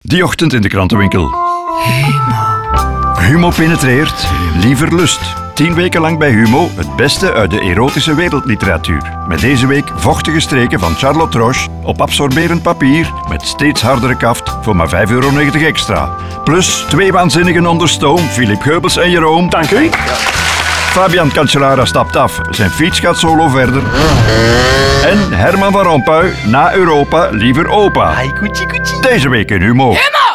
Die ochtend in de krantenwinkel. Humo penetreert, liever lust. 10 weken lang bij Humo, het beste uit de erotische wereldliteratuur. Met deze week vochtige streken van Charlotte Roche op absorberend papier met steeds hardere kaft voor maar €5,90 extra. Plus 2 waanzinnigen onder stoom, Philip Geubels en Jeroen. Dank u. Fabian Cancellara stapt af, zijn fiets gaat solo verder. En Herman van Rompuy, na Europa liever opa. Deze week in Humo.